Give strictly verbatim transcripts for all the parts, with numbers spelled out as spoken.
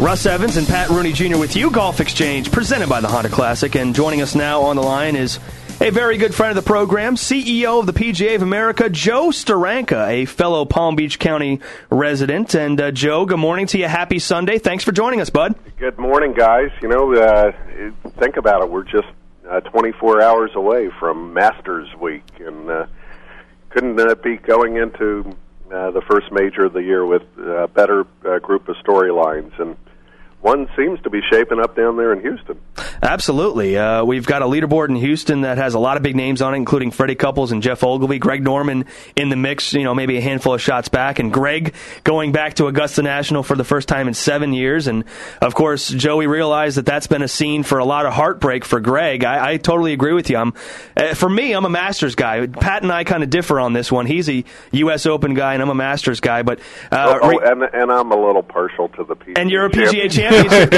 Russ Evans and Pat Rooney Junior with you, Golf Exchange, presented by the Honda Classic. And joining us now on the line is a very good friend of the program, C E O of the P G A of America, Joe Steranka, a fellow Palm Beach County resident. And uh, Joe, good morning to you. Happy Sunday. Thanks for joining us, bud. Good morning, guys. You know, uh, think about it. We're just uh, twenty-four hours away from Masters Week, and uh, couldn't uh, be going into uh, the first major of the year with a better uh, group of storylines. And one seems to be shaping up down there in Houston. Absolutely. Uh, we've got a leaderboard in Houston that has a lot of big names on it, including Freddie Couples and Jeff Ogilvy. Greg Norman in the mix, you know, maybe a handful of shots back. And Greg going back to Augusta National for the first time in seven years. And, of course, Joe, we realize that that's been a scene for a lot of heartbreak for Greg. I, I totally agree with you. I'm, uh, for me, I'm a Masters guy. Pat and I kind of differ on this one. He's a U S Open guy, and I'm a Masters guy. But uh, oh, oh, and, and I'm a little partial to the P G A. And you're a P G A championship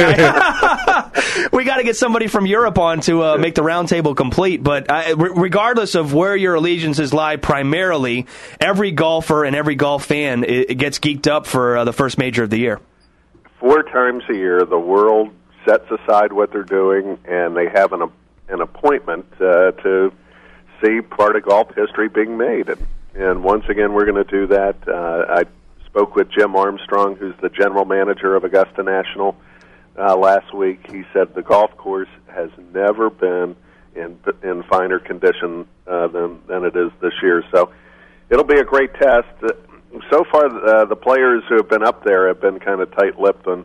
guy. We got to get somebody from Europe on to uh, make the roundtable complete. But uh, re- regardless of where your allegiances lie primarily, every golfer and every golf fan it, it gets geeked up for uh, the first major of the year. Four times a year, the world sets aside what they're doing, and they have an, an appointment uh, to see part of golf history being made. And, and once again, we're going to do that. Uh, I spoke with Jim Armstrong, who's the general manager of Augusta National, Uh, last week. He said the golf course has never been in in finer condition uh, than than it is this year. So it'll be a great test. Uh, so far, uh, the players who have been up there have been kind of tight-lipped on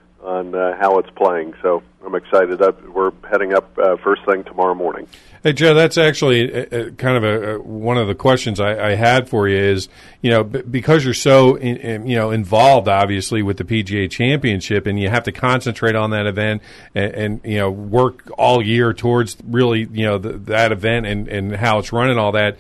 on uh, how it's playing. So I'm excited. Up, we're heading up uh, first thing tomorrow morning. Hey, Joe, that's actually a, a, kind of a, a, one of the questions I, I had for you is, you know, b- because you're so, in, in, you know, involved, obviously, with the P G A Championship, and you have to concentrate on that event and, and you know, work all year towards really, you know, the, that event and, and how it's run and all that.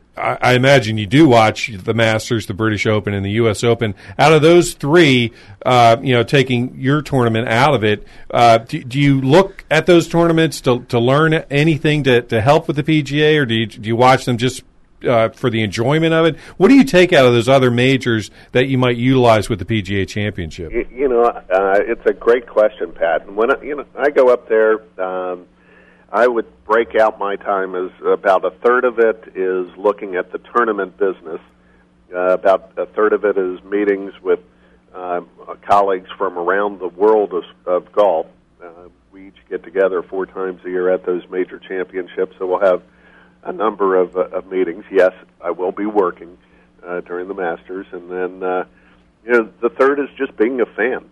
I imagine you do watch the Masters, the British Open, and the U S Open. Out of those three, uh, you know, taking your tournament out of it, uh, do, do you look at those tournaments to to learn anything to, to help with the P G A, or do you, do you watch them just uh, for the enjoyment of it? What do you take out of those other majors that you might utilize with the P G A Championship? You, you know, uh, it's a great question, Pat. And when I, you know, I go up there, um, I would break out my time as about a third of it is looking at the tournament business. Uh, about a third of it is meetings with uh, colleagues from around the world of, of golf. Uh, we each get together four times a year at those major championships, so we'll have a number of, uh, of meetings. Yes, I will be working uh, during the Masters. And then, uh, you know, the third is just being a fan.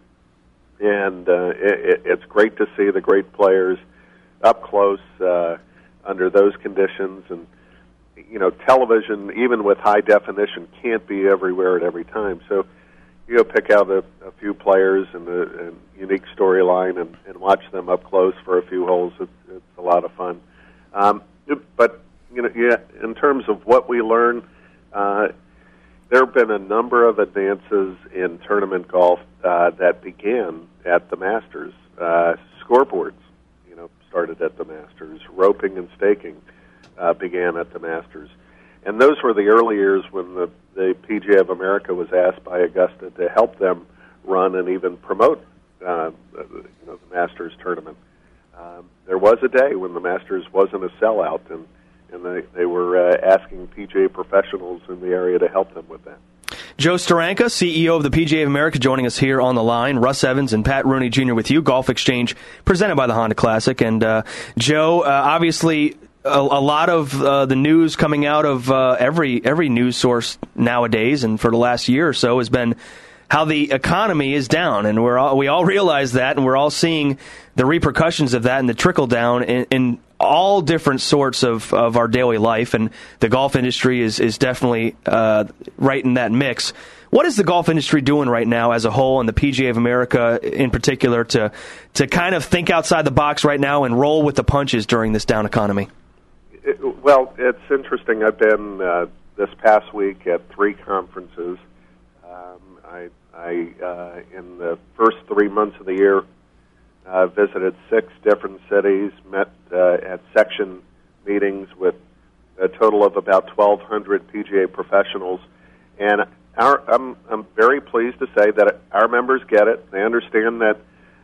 And uh, it, it's great to see the great players up close uh, under those conditions. And, you know, television, even with high definition, can't be everywhere at every time. So, you know, pick out a, a few players and a, a unique storyline and, and watch them up close for a few holes. It's, it's a lot of fun. Um, but, you know, yeah, in terms of what we learn, uh, there have been a number of advances in tournament golf uh, that began at the Masters. Uh, scoreboards started at the Masters. Roping and staking uh, began at the Masters. And those were the early years when the, the P G A of America was asked by Augusta to help them run and even promote uh, you know, the Masters tournament. Um, there was a day when the Masters wasn't a sellout, and, and they, they were uh, asking P G A professionals in the area to help them with that. Joe Steranka, C E O of the P G A of America, joining us here on the line. Russ Evans and Pat Rooney Junior with you. Golf Exchange, presented by the Honda Classic. And uh, Joe, uh, obviously, a, a lot of uh, the news coming out of uh, every every news source nowadays, and for the last year or so, has been how the economy is down, and we're all, we all realize that, and we're all seeing the repercussions of that and the trickle down in, in all different sorts of, of our daily life, and the golf industry is, is definitely uh, right in that mix. What is the golf industry doing right now as a whole, and the P G A of America in particular, to to kind of think outside the box right now and roll with the punches during this down economy? It, well, it's interesting. I've been uh, this past week at three conferences. Um, I, I uh, in the first three months of the year, uh, visited six different cities, met uh, at section meetings with a total of about twelve hundred P G A professionals, and our, I'm, I'm very pleased to say that our members get it. They understand that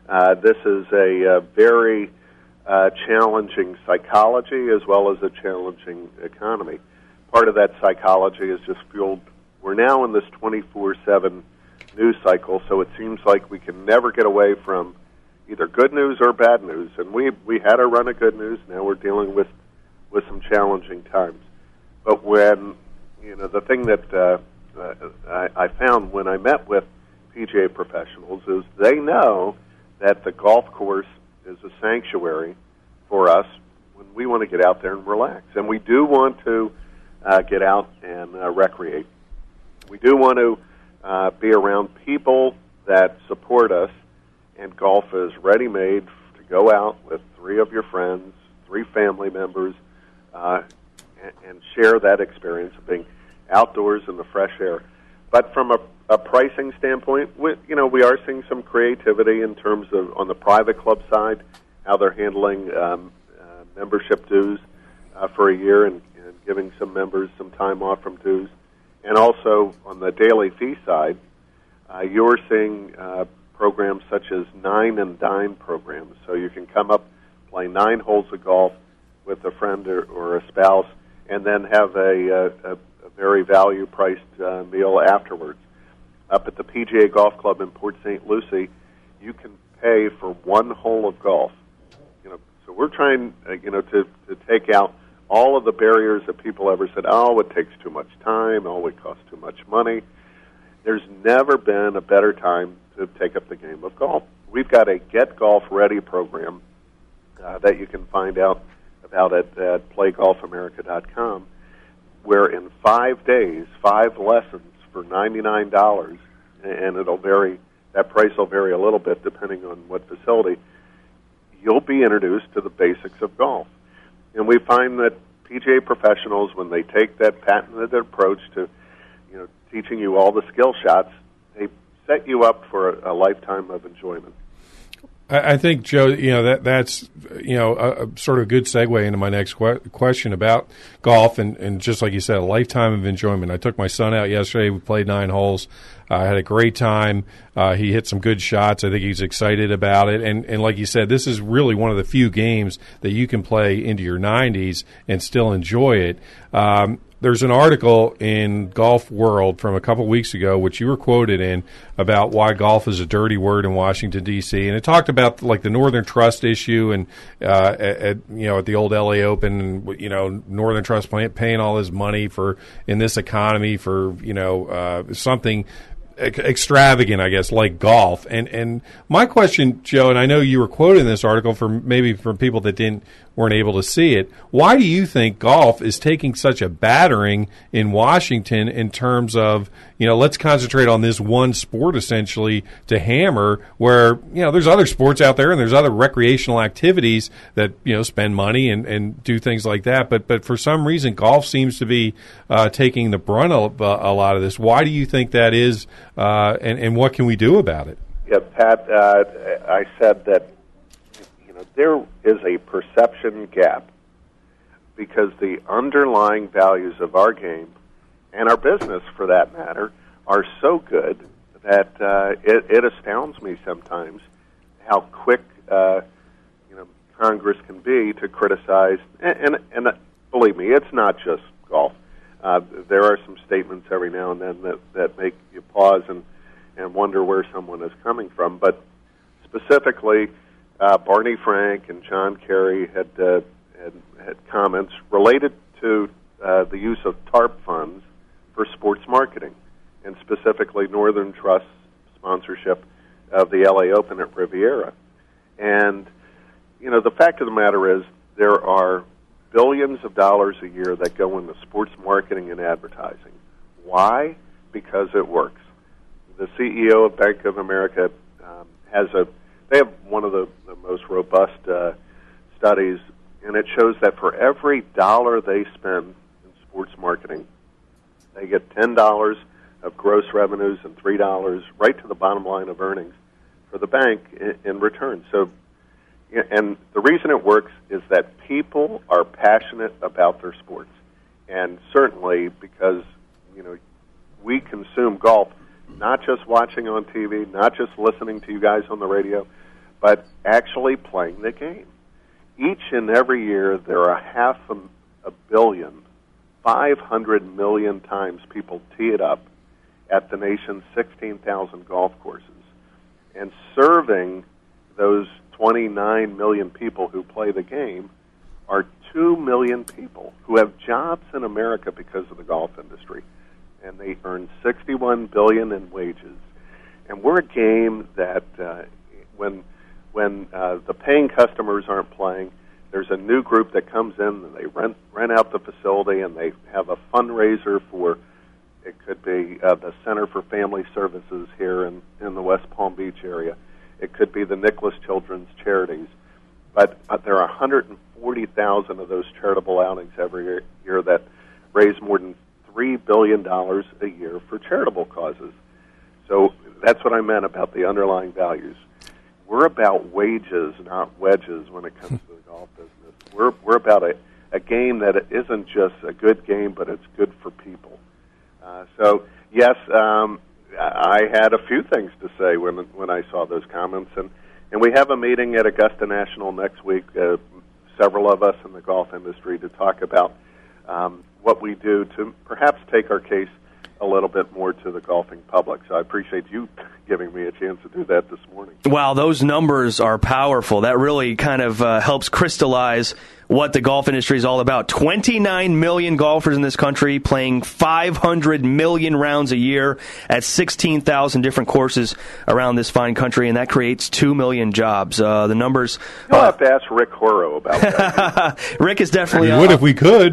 Uh, this is a, a very uh, challenging psychology as well as a challenging economy. Part of that psychology is just fueled. We're now in this twenty-four seven news cycle, so it seems like we can never get away from either good news or bad news. And we we had a run of good news. Now we're dealing with, with some challenging times. But when, you know, the thing that uh, uh, I, I found when I met with P G A professionals is they know that the golf course is a sanctuary for us when we want to get out there and relax. And we do want to uh, get out and uh, recreate. We do want to uh, be around people that support us, and golf is ready-made to go out with three of your friends, three family members, uh, and, and share that experience of being outdoors in the fresh air. But from a, a pricing standpoint, we, you know, we are seeing some creativity in terms of on the private club side, how they're handling um, uh, membership dues uh, for a year and, and giving some members some time off from dues. And also on the daily fee side, uh, you're seeing uh, programs such as nine and dine programs. So you can come up, play nine holes of golf with a friend or, or a spouse, and then have a, a, a very value-priced uh, meal afterwards. Up at the P G A Golf Club in Port Saint Lucie, you can pay for one hole of golf. You know, so we're trying, uh, you know, to, to take out all of the barriers that people ever said, oh, it takes too much time, oh, it costs too much money. There's never been a better time to take up the game of golf. We've got a Get Golf Ready program uh, that you can find out about at, at play golf america dot com, where in five days, five lessons for ninety-nine dollars, and it'll vary, that price will vary a little bit depending on what facility, you'll be introduced to the basics of golf. And we find that P G A professionals, when they take that patented approach to, you know, teaching you all the skill shots, they set you up for a, a lifetime of enjoyment. I think, Joe, you know, that that's, you know, a, a sort of good segue into my next que- question about golf and, and just like you said, a lifetime of enjoyment. I took my son out yesterday. We played nine holes. I uh, had a great time. Uh, he hit some good shots. I think he's excited about it. And, and like you said, this is really one of the few games that you can play into your nineties and still enjoy it. Um, There's an article in Golf World from a couple weeks ago, which you were quoted in, about why golf is a dirty word in Washington, D C, and it talked about like the Northern Trust issue and uh, at, at you know at the old L A Open, and you know Northern Trust pay, paying all this money for in this economy for you know uh, something extravagant, I guess, like golf. And and my question, Joe, and I know you were quoted in this article for maybe from people that didn't weren't able to see it. Why do you think golf is taking such a battering in Washington in terms of, you know, let's concentrate on this one sport essentially to hammer where, you know, there's other sports out there and there's other recreational activities that, you know, spend money and, and do things like that. But but for some reason, golf seems to be uh, taking the brunt of uh, a lot of this. Why do you think that is, uh, and, and what can we do about it? Yeah, Pat, uh, I said that there is a perception gap because the underlying values of our game and our business, for that matter, are so good that uh, it, it astounds me sometimes how quick uh, you know Congress can be to criticize. And, and, and uh, believe me, it's not just golf. Uh, there are some statements every now and then that, that make you pause and, and wonder where someone is coming from. But specifically, Uh, Barney Frank and John Kerry had, uh, had had comments related to uh, the use of TARP funds for sports marketing, and specifically Northern Trust's sponsorship of the L A Open at Riviera. And, you know, the fact of the matter is there are billions of dollars a year that go into sports marketing and advertising. Why? Because it works. The C E O of Bank of America um, has a They have one of the, the most robust uh, studies, and it shows that for every dollar they spend in sports marketing, they get ten dollars of gross revenues and three dollars right to the bottom line of earnings for the bank in, in return. So, and the reason it works is that people are passionate about their sports, and certainly because you know we consume golf. Not just watching on T V, not just listening to you guys on the radio, but actually playing the game. Each and every year, there are half a, a billion, five hundred million times people tee it up at the nation's sixteen thousand golf courses. And serving those twenty-nine million people who play the game are two million people who have jobs in America because of the golf industry. And they earn sixty-one billion dollars in wages. And we're a game that uh, when when uh, the paying customers aren't playing, there's a new group that comes in and they rent rent out the facility and they have a fundraiser for, it could be uh, the Center for Family Services here in, in the West Palm Beach area. It could be the Nicholas Children's Charities. But uh, there are one hundred forty thousand of those charitable outings every year, year that raise more than three billion dollars a year for charitable causes. So that's what I meant about the underlying values. We're about wages, not wedges, when it comes to the golf business. We're we're about a, a game that isn't just a good game, but it's good for people. Uh, so, yes, um, I had a few things to say when when I saw those comments, and, and we have a meeting at Augusta National next week, uh, several of us in the golf industry, to talk about um, what we do to perhaps take our case a little bit more to the golfing public. So I appreciate you giving me a chance to do that this morning. Wow, those numbers are powerful. That really kind of uh, helps crystallize what the golf industry is all about. twenty-nine million golfers in this country playing five hundred million rounds a year at sixteen thousand different courses around this fine country, and that creates two million jobs. Uh, the numbers... You'll uh, have to ask Rick Horrow about that. Rick is definitely... We would uh, if we could.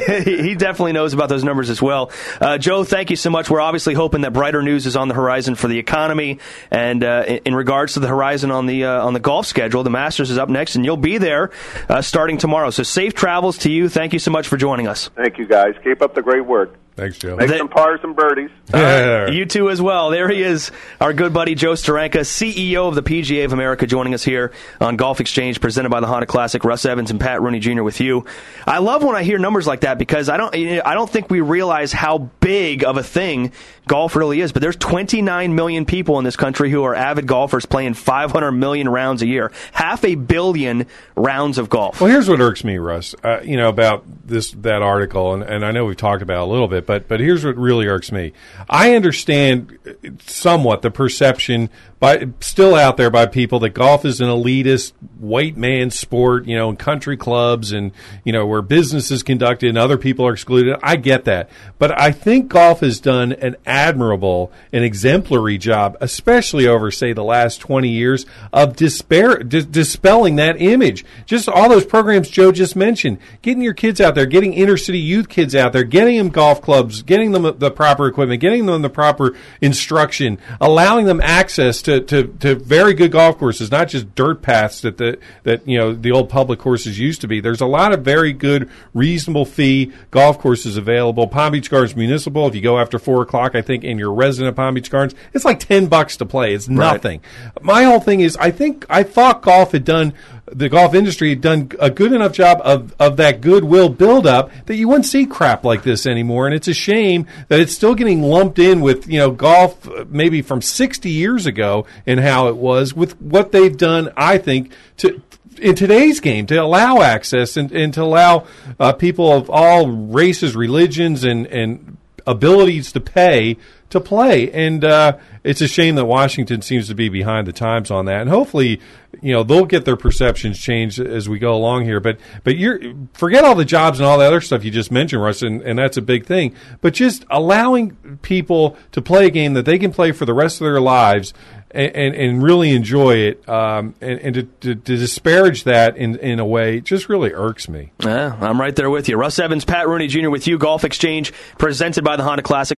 He definitely knows about those numbers as well. Uh, Joe, thank you so much. We're obviously hoping that brighter news is on the horizon for the economy, and uh, in, in regards to the horizon on the uh, on the golf schedule, the Masters is up next, and you'll be there uh, starting tomorrow. So safe travels to you. Thank you so much for joining us. Thank you, guys. Keep up the great work. Thanks, Joe. Make The- some pars and birdies. Uh, you too as well. There he is, our good buddy Joe Steranka, C E O of the P G A of America, joining us here on Golf Exchange, presented by the Honda Classic. Russ Evans and Pat Rooney Junior with you. I love when I hear numbers like that because I don't, I don't think we realize how big of a thing golf really is. But there's twenty-nine million people in this country who are avid golfers playing five hundred million rounds a year, half a billion rounds of golf. Well, here's what irks me, Russ. Uh, you know about this that article, and, and I know we've talked about it a little bit, but but here's what really irks me. I understand somewhat the perception, by still out there by people, that golf is an elitist white man sport, you know, in country clubs and you know where business is conducted and other people are excluded. I get that, but I think golf has done an admirable and exemplary job, especially over say the last twenty years, of despair, dis- dispelling that image. Just all those programs Joe just mentioned, getting your kids out there, getting inner city youth kids out there, getting them golf clubs, getting them the proper equipment, getting them the proper instruction, allowing them access to, to, to very good golf courses, not just dirt paths that the that you know the old public courses used to be. There's a lot of very good, reasonable fee golf courses available. Palm Beach Gardens Municipal, if you go after four o'clock, I think, and you're a resident of Palm Beach Gardens, it's like ten bucks to play. It's nothing. Right. My whole thing is, I think I thought golf had done. The golf industry had done a good enough job of, of that goodwill buildup that you wouldn't see crap like this anymore. And it's a shame that it's still getting lumped in with, you know, golf maybe from sixty years ago and how it was with what they've done, I think, to in today's game to allow access and, and to allow uh, people of all races, religions, and, and abilities to pay to play. And uh, it's a shame that Washington seems to be behind the times on that. And hopefully, you know, they'll get their perceptions changed as we go along here. But but you're forget all the jobs and all the other stuff you just mentioned, Russ, and, and that's a big thing. But just allowing people to play a game that they can play for the rest of their lives and, and, and really enjoy it, um, and, and to, to, to disparage that in, in a way just really irks me. Yeah, I'm right there with you. Russ Evans, Pat Rooney Junior with you. Golf Exchange, presented by the Honda Classic.